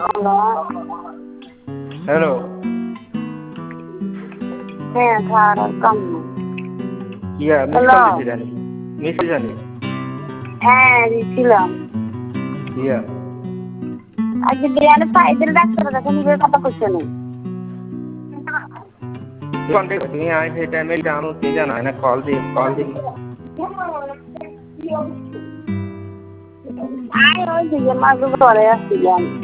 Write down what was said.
Hello. হ্যাঁ খাওয়ার কম ইয়া মিস কল দিছিলেন মিস জানি হ্যাঁ দিছিলাম ইয়া আজকে বিরিয়ানি পাইদের ডাক্তারের কাছে নিজের কথা কইছে না কন্টাক্ট তুমি আই সেই টাইমে জানো কে জানা না কল দি আয় ওই দিকে মাঝে ঘরে আসছিলাম